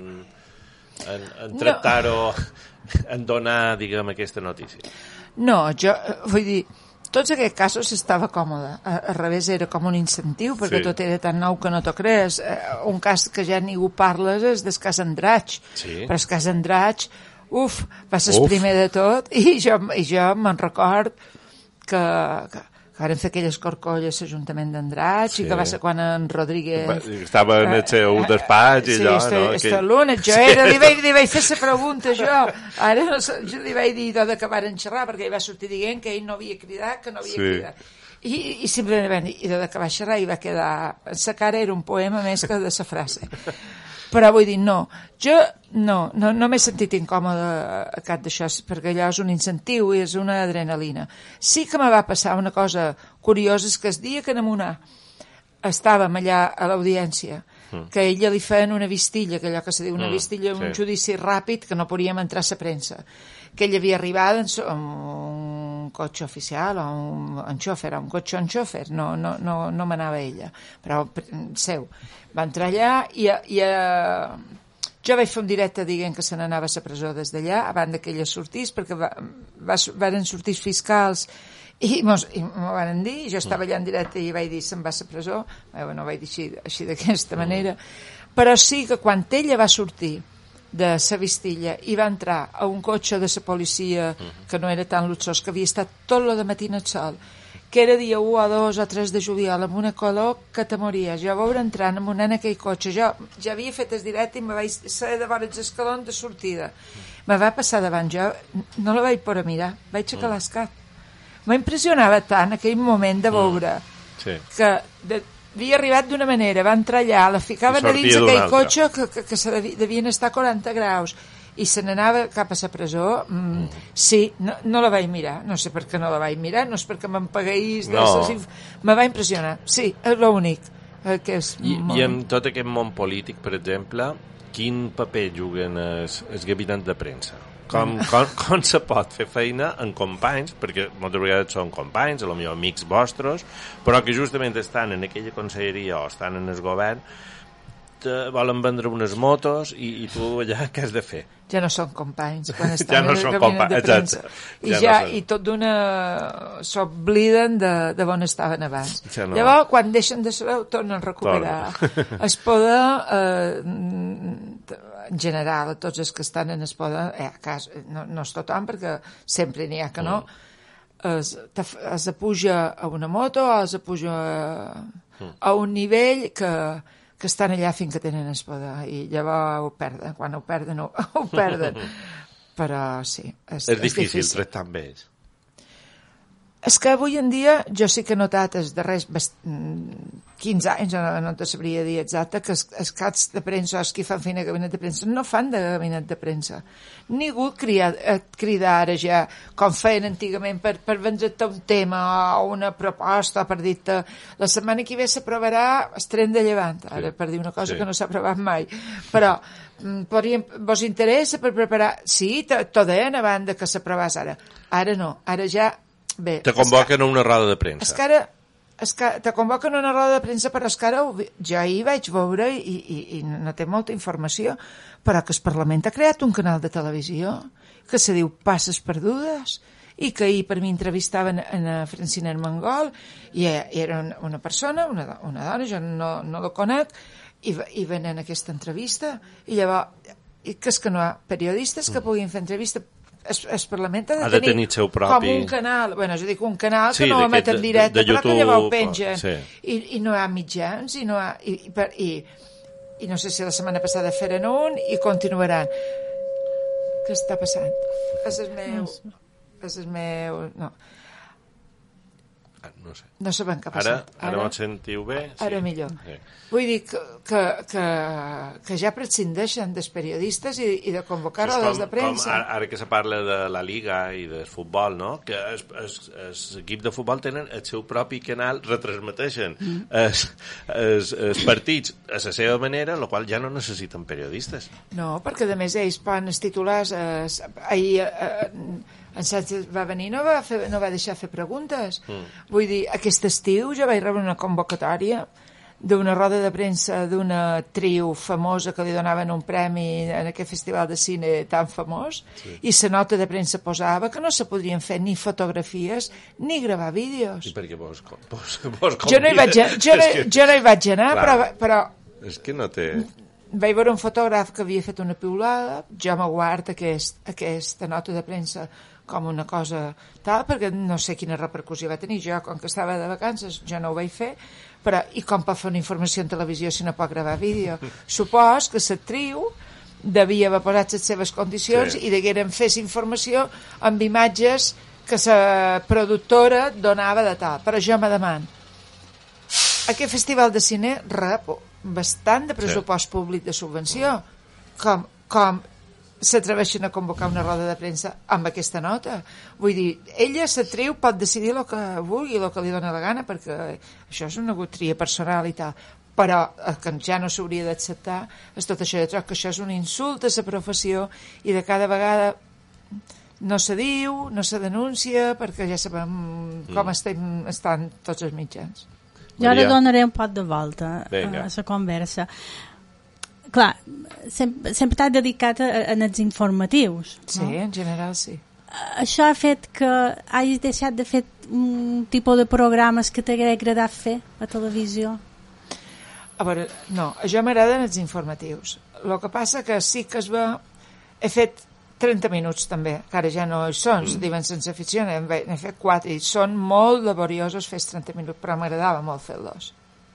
en tractar-ho, en donar, diguem, aquesta notícia? No, jo vull dir, tots aquests casos estava còmode, al revés era com un incentiu perquè tot era tan nou que no t'ho creus. Un cas que ja ningú parles és del cas Andratx, però el cas Andratx va ser el primer de tot i jo me'n record que varen fer aquelles corcolles a l'Ajuntament d'Andratx i que va ser quan en Rodríguez estava en el seu despatx i allò, lunes, jo li vaig fer la pregunta ara jo li vaig dir de que varen xerrar perquè ell va sortir dient que ell no havia cridat, que no havia cridat i simplement i de que va xerrar i va quedar la cara era un poema més que de la frase. Però vull dir, no, jo no m'he sentit incòmode a cap d'això, perquè allò és un incentiu i és una adrenalina. Sí que me va passar una cosa curiosa, és que el dia que Namunà estàvem allà a l'audiència, que a ella li feien una vistilla, que allò que se diu una vistilla, un judici ràpid, que no podíem entrar a la premsa, que ella havia arribat amb un cotxe oficial, o un xòfer, un cotxe o un xòfer, no manava ella, però seu. Va entrar allà i jo vaig fer un directe dient que se n'anava a la presó des d'allà, abans que ella sortís, perquè van sortir fiscals i m'ho van dir, jo estava allà en directe i vaig dir se'n va a la presó, no vaig dir així d'aquesta manera, però sí que quan ella va sortir de la vistilla i va entrar a un cotxe de la policia que no era tan luxós, que havia estat tot el matí al sol que era dia 1 o 2 o 3 de juliol, amb una calor que te mories. Jo veure entrant amb un nen en aquell cotxe, jo ja havia fet el directe i me vaig ser de vora els escalons de sortida. Me va passar davant, jo no la vaig poder mirar, vaig aixecar l'escat. M'impressionava tant aquell moment de veure que havia arribat d'una manera, va entrar allà, la ficaven a dins aquell cotxe que se devien estar a 40 graus i se n'anava cap a la presó. Sí, no la vaig mirar, no sé per què no la vaig mirar, no és perquè m'empagueix, me va impressionar, sí, és l'únic. I en tot aquest món polític, per exemple, quin paper juguen els gabinets de premsa? Com se pot fer feina en companys, perquè moltes vegades són companys, potser amics vostres, però que justament estan en aquella conselleria o estan en el govern, te volen vendre unes motos i tu allà què has de fer? Ja no són companys quan estan en el gabinet de premsa. I tot d'una s'obliden de on estaven abans. Llavors, quan deixen de saber, ho tornen a recuperar. Es poder... en general, tots els que estan en es poden, no és tothom, perquè sempre n'hi ha que no, es apuja a una moto o es apuja a un nivell que estan allà fins que tenen es poder, i llavors ho perden, quan ho perden, ho perden. Però sí, és difícil. Tractar amb ells. És que avui en dia jo sí que he notat els darrers 15 anys, no te sabria dir exacte, que els caps de premsa o els que fan feina de gabinet de premsa no fan de gabinet de premsa. Ningú crida ara ja, com feien antigament, per vendre-te un tema o una proposta, per dir-te la setmana que ve s'aprovarà el tren de Llevant, ara per dir una cosa que no s'ha aprovat mai. Però vos interessa per preparar? Sí, t'ho deien abans que s'aprovés ara. Ara no, ara ja... Bé, te convoquen a una roda de premsa. Te convoquen a una roda de premsa, però és que ara jo ahir vaig veure i no té molta informació, però que el Parlament ha creat un canal de televisió que se diu Passes Perdudes i que ahir per mi entrevistaven a Francina Armengol i era una persona, una dona, jo no la conec, i venen a aquesta entrevista i llavors, que és que no hi ha periodistes que puguin fer entrevista. El Parlament ha de tenir seu propi... com un canal, jo dic un canal que no ho emet en directe, però que llavors ho pengen, i no hi ha mitjans, i no sé si la setmana passada feren un, i continuaran. Què està passant? És el meu... No sé. No sabem què ha passat. Ara m'ho sentiu bé? Ara millor. Sí. Vull dir que ja prescindeixen dels periodistes i de convocar rodes de premsa. Ara que se parla de la Liga i del futbol, no? Que l'equip de futbol tenen el seu propi canal, retransmeteixen els partits a la seva manera, la qual ja no necessiten periodistes. No, perquè a més ells poden els titulars... Ahir en Sánchez va venir, no va deixar fer preguntes. Vull dir, aquest estiu ja vaig rebre una convocatòria d'una roda de premsa d'una actriu famosa que li donaven un premi en aquest festival de cine tan famós, i la nota de premsa posava que no se podrien fer ni fotografies ni gravar vídeos. I per què vos jo no hi vaig anar, però és que no té... Vaig veure un fotògraf que havia fet una piulada, jo me guard aquesta nota de premsa com una cosa tal, perquè no sé quina repercussió va tenir. Jo, com que estava de vacances, jo no ho vaig fer, però i com pot fer una informació en televisió si no pot gravar vídeo? Supos que l'actriu devia haver posat les seves condicions i degueren fer informació amb imatges que la productora donava de tal. Però jo me demano, aquest festival de cine rep bastant de pressupost públic de subvenció. Com s'atreveixen a convocar una roda de premsa amb aquesta nota? Vull dir, ella, l'actriu, pot decidir el que vulgui, el que li dona la gana, perquè això és una tria personal i tal. Però el que ja no s'hauria d'acceptar és tot això. Jo trobo que això és un insult a la professió i de cada vegada no se diu, no se denuncia, perquè ja sabem com estan tots els mitjans. Jo ara donaré un pot de volta a la conversa. Clar, sempre t'has dedicat a els informatius. Sí, no? En general sí. Això ha fet que hagis deixat de fer un tipus de programes que t'hagués agradat fer a televisió? A veure, no, a jo m'agraden els informatius. El que passa que sí que he fet 30 minuts també, que ara ja no hi són, diuen sense ficció, n'he fet 4 i són molt laboriosos fer 30 minuts, però m'agradava molt fer-los.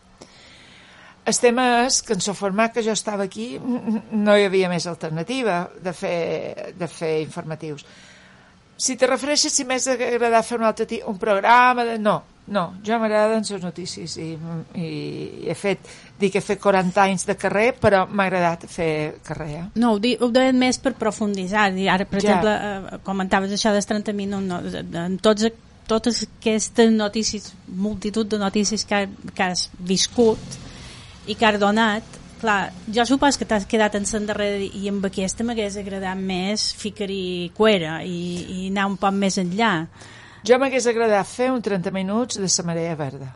El tema és que en el format que jo estava aquí no hi havia més alternativa de fer informatius. Si te refereixes si m'és agradar fer un programa, no, jo m'agraden les notícies i he fet 40 anys de carrer, però m'ha agradat fer carrer. No, ho deia més per profunditzar. Ara, per exemple, comentaves això dels 30 minuts, en totes aquestes notícies, multitud de notícies que has viscut i que has donat, clar, jo supos que t'has quedat en l'endarrere i amb aquesta m'hagués agradat més ficar-hi cuera i anar un poc més enllà. Jo m'hagués agradat fer un 30 minuts de la Marea Verda.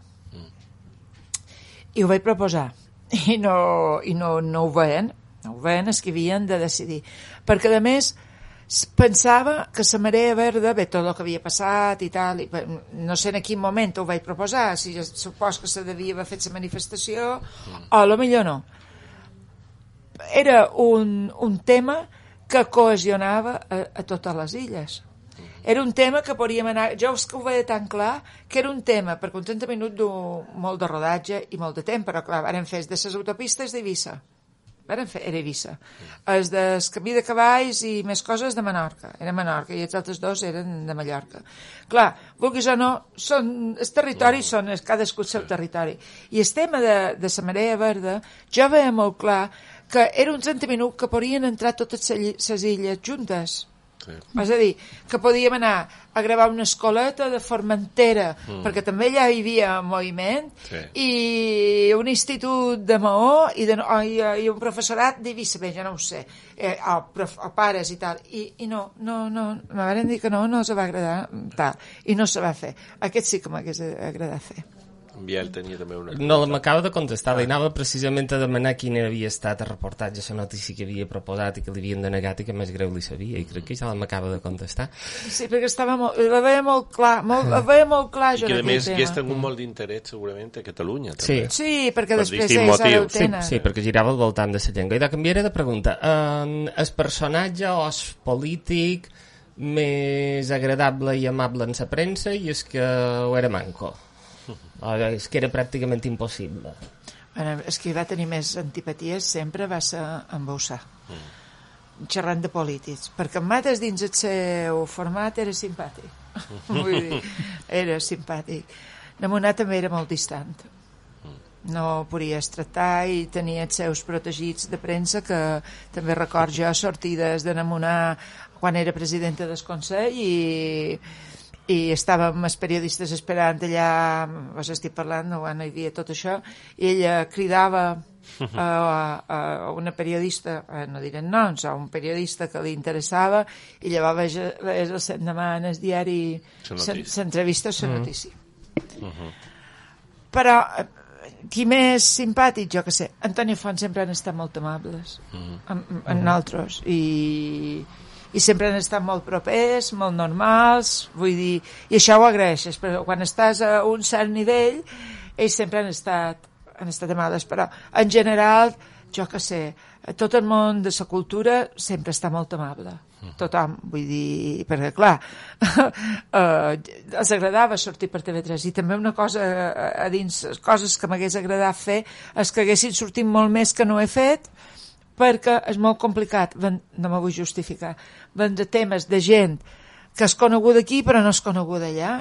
I ho vaig proposar. I no ho veien. No ho veien els que havien de decidir. Perquè, a més, pensava que la Marea Verda, bé, tot el que havia passat i tal, no sé en quin moment ho vaig proposar, si jo supos que se devia haver fet la manifestació, o potser no. Era un tema que cohesionava a totes les illes. Era un tema que podíem anar... Jo és que ho veia tan clar que era un tema, perquè un 30 minuts du molt de rodatge i molt de temps, però clar, vàrem fer de les autopistes d'Eivissa. Era Eivissa. El del camí de cavalls i més coses de Menorca. Era Menorca i els altres dos eren de Mallorca. Clar, vulguis o no, els territoris són cadascú el seu territori. I el tema de la Marea Verda, jo veia molt clar que era un 30 minuts que podien entrar totes les illes juntes. Sí. És a dir, que podíem anar a gravar una escoleta de Formentera, perquè també allà hi havia moviment, i un institut de Maó i un professorat d'Eivissa, bé, ja no ho sé, o pares i tal, i no, me van dir que no els va agradar tal, i no se va fer. Aquest sí que m'hagués agradat fer. Biel tenia també una... No, m'acaba de contestar, li anava precisament a demanar quin havia estat el reportatge, la notícia que havia proposat i que li havien denegat i que més greu li sabia, i crec que ja m'acaba de contestar. Sí, perquè la veia molt clar, la veia molt clar jo. I que a més hagués tingut molt d'interès segurament a Catalunya també. Sí, perquè després ells ara ho tenen. Sí, perquè girava al voltant de la llengua. I de canviaré de pregunta, el personatge o el polític més agradable i amable en la premsa i és que ho era manco? És que era pràcticament impossible. Bueno, és que va tenir més antipaties sempre va ser en Boussà, xerrant de polítics, perquè en Mates dins el seu format era simpàtic. Vull dir, era simpàtic. Namunà també era molt distant. No podies tractar i tenia els seus protegits de premsa, que també record jo sortides de Namunà quan era presidenta del Consell i estàvem els periodistes esperant allà, vos estic parlant, quan hi havia tot això, i ella cridava a una periodista, no diré noms, a un periodista que li interessava, i llavors veies el demà en el diari s'entrevista a la notícia. Però qui més simpàtic, jo que sé, Antoni Font sempre han estat molt amables amb nosaltres i sempre han estat molt propers, molt normals, vull dir, i això ho agraeixes, però quan estàs a un cert nivell, ells sempre han estat amables, però en general, jo que sé, tot el món de la cultura sempre està molt amable. Tothom, vull dir, perquè clar, els agradava sortir per TV3 i també una cosa a dins, coses que m'hagués agradat fer, és que haguessin sortit molt més que no he fet, perquè és molt complicat, no me vull justificar, vendre temes de gent que és coneguda aquí però no és coneguda allà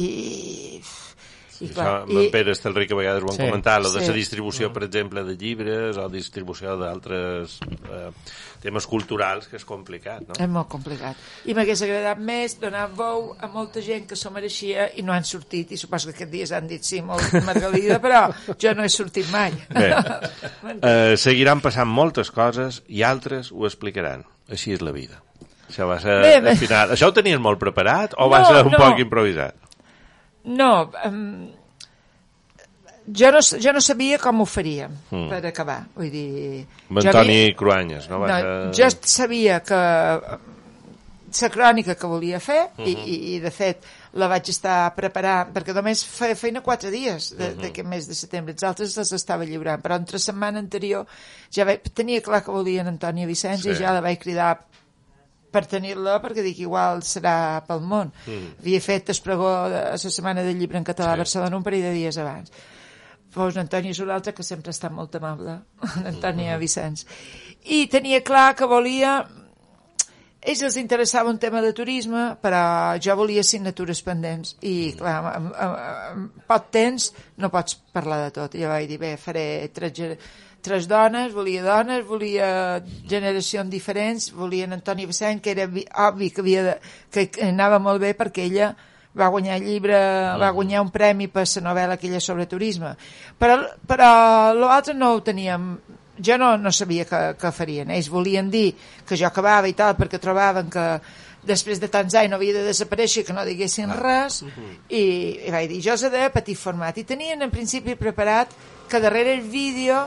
i clar, en Pere Estelric a vegades ho han comentat, de la distribució per exemple de llibres o distribució d'altres temes culturals, que és complicat, no? És molt complicat, i m'hagués agradat més donar veu a molta gent que s'ho mereixia i no han sortit, i suposo que aquests dies han dit sí, molt Margalida, però jo no he sortit mai. Seguiran passant moltes coses i altres ho explicaran, així és la vida. Això va ser al final. Això ho tenies molt preparat o va ser un poc improvisat? No, jo no sabia com ho faríem per acabar, vull dir... Amb Antoni Cruanyes, no? Jo sabia que la crònica que volia fer i de fet la vaig estar preparant perquè només feina 4 dies d'aquest mes de setembre, els altres els estava lliurant, però entre setmana anterior ja tenia clar que volien Antònia Vicenç i ja la vaig cridar per tenir-la, perquè dic, igual serà pel món. Havia fet el pregó de la Setmana del Llibre en Català a Barcelona un parell de dies abans. Pues Antoni és un altre que sempre està molt amable, Antoni Vicenç. I tenia clar que volia... Ells els interessava un tema de turisme, però jo volia assignatures pendents. I, clar, amb poc temps no pots parlar de tot. Jo vaig dir, bé, faré tres dones, volia generacions diferents, volia en Antoni Vicent, que era obvi que anava molt bé perquè ella va guanyar el llibre, va guanyar un premi per la novel·la aquella sobre turisme. Però l'altre no ho teníem... Jo no sabia què farien. Ells volien dir que jo acabava i tal, perquè trobaven que després de tants anys no havia de desaparèixer, que no diguessin res, i vaig dir, jo s'ha de petit format. I tenien en principi preparat que darrere el vídeo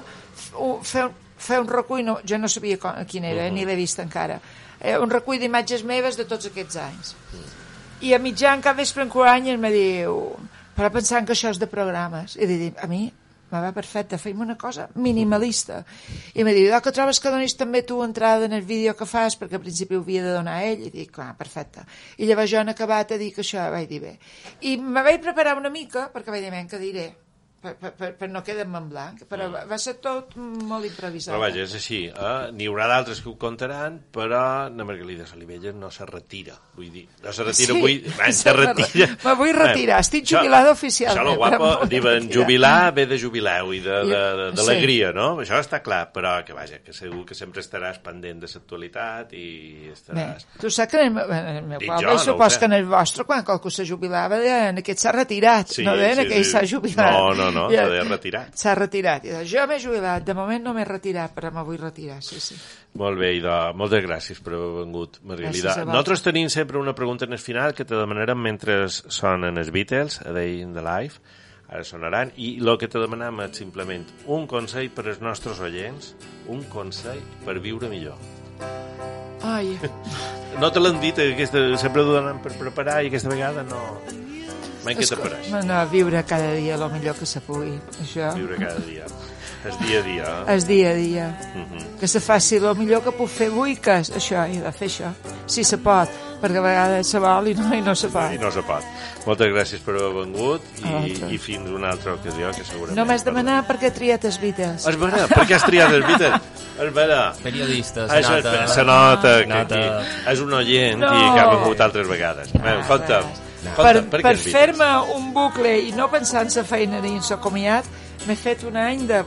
fer un recull, jo no sabia quin era, ni l'he vist encara, un recull d'imatges meves de tots aquests anys. I a mitjan cap vespre en Coany em diu, però pensant que això és de programes. I dic, a mi va perfecte, feim una cosa minimalista. I em diu, que trobes que donis també tu entrada en el vídeo que fas, perquè al principi ho havia de donar a ell, i dic, clar, perfecte. I llavors jo han acabat a dir que això, vaig dir bé. I me vaig preparar una mica, perquè vaig dir, què diré? Per no quedar-me en blanc, però va ser tot molt improvisat. Però vaja, és així, n'hi haurà d'altres que ho contaran, però la Margalida Solivelles no se retira, vull dir, no se retira, se retira. Me vull retirar, estic jubilada oficialment. Això lo guapo, diuen, jubilar ve de jubileu i d'alegria, no? Això està clar, però que vaja, que segur que sempre estaràs pendent de l'actualitat i estaràs... Tu saps que en el meu poble, supos que en el vostre, quan qualcú se jubilava, en aquest s'ha retirat, no en aquell s'ha jubilat. No, s'ha retirat. S'ha retirat. Jo m'he jubilat, de moment no m'he retirat, però me vull retirar, sí. Molt bé, idò. Moltes gràcies per haver vengut, Margalida. Nosaltres tenim sempre una pregunta en el final que te demanarem mentre sonen els Beatles, A Day in the Life, ara sonaran, i el que te demanem és simplement un consell per als nostres oients, un consell per viure millor. Ai. No te l'han dit, sempre ho donen per preparar i aquesta vegada no... Mai què t'apareix? No, viure cada dia el millor que se pugui, això. Viure cada dia. És dia a dia. És dia a dia. Que se faci el millor que puc fer avui, que és això, he de fer això. Si se pot, perquè a vegades se vol i no se pot. I no se pot. Moltes gràcies per haver vengut i fins una altra ocasió, que segurament... No m'has demanat per què he triat els Beatles. És vera, per què has triat els Beatles? És vera. Periodista, se nota que és un oient i que ha vengut altres vegades. Conta'm. Per fer-me un bucle i no pensar en la feina ni en l'acomiat, m'he fet un any de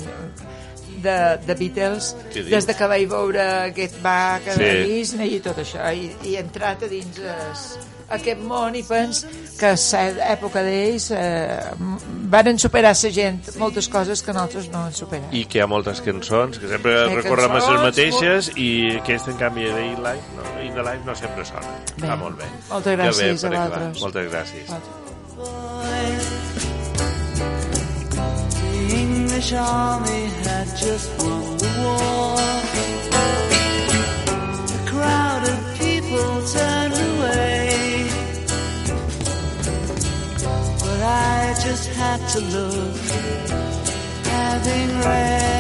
Beatles, des que vaig veure Get Back a Disney i tot això, i he entrat a dins aquest món i pens que a l'època d'ells van superar la gent moltes coses que nosaltres no han superat. I que hi ha moltes cançons que sempre recorrem a les mateixes i aquesta, en canvi, de In the Life no sempre sona. Està molt bé. Moltes gràcies a vosaltres. Moltes gràcies. The English army had just won the war. The crowd of people turned away, but I just had to look, having read